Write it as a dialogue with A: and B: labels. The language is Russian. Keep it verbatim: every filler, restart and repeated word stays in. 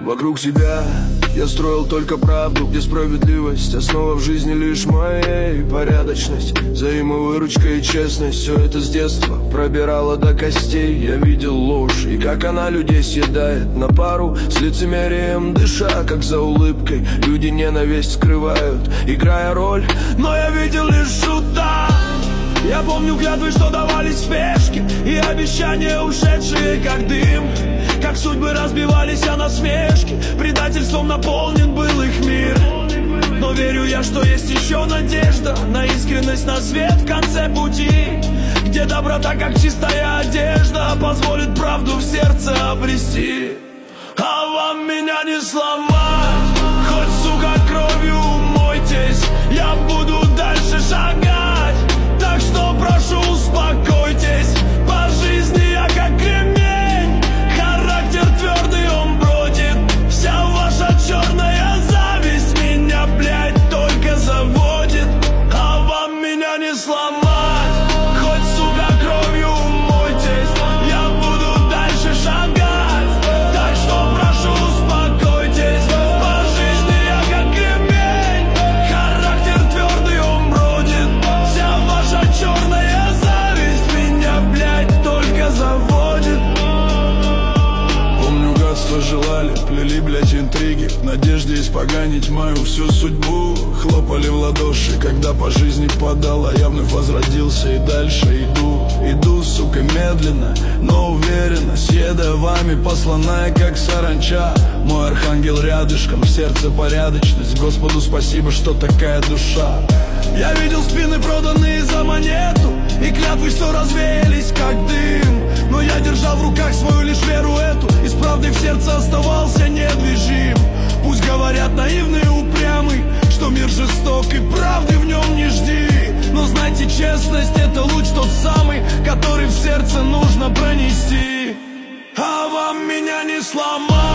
A: Вокруг себя я строил только правду, где справедливость основа в жизни лишь моей порядочность, взаимовыручка и честность. Все это с детства пробирало до костей. Я видел ложь и как она людей съедает на пару с лицемерием, дыша как за улыбкой. Люди ненависть скрывают, играя роль, но я видел лишь шута. Я помню клятвы, что давались в спешке, и обещания, ушедшие как дым. Как судьбы разбивались о насмешки, предательством наполнен был их мир. Но верю я, что есть еще надежда на искренность, на свет в конце пути, где доброта, как чистая одежда, позволит правду в сердце обрести. А вам меня не сломать, хоть, сука, кровью умойтесь, я буду дальше шагать. Так что прошу, успокойтесь, по жизни я как кремень, характер твердый, он бродит. Вся ваша черная зависть меня, блядь, только заводит. А вам меня не сломать, хоть, сука, кровью умойтесь, я буду дальше шагать. Так что прошу, успокойтесь, по жизни я как кремень, характер твердый, он бродит. Вся ваша черная зависть меня, блядь, только заводит. Помню, гадство желали, плели, блядь, интриги в надежде испоганить мою всю судьбу. Хлопали в ладоши, когда по жизни падала. Я вновь возродился и дальше иду. Иду, сука, медленно, но уверенно, съедая вами, посланная как саранча. Мой архангел рядышком, в сердце порядочность. Господу спасибо, что такая душа. Я видел спины, проданные за монету, и клятвы, что развеялись как дым. Но я держал в руках свою лишь веру эту, и с правдой в сердце оставался недвижим. Пусть говорят наивный и упрямый, что мир жесток и правды в нем не жди. Но знайте, честность — это луч тот самый, который в сердце нужно пронести. А вам меня не сломать,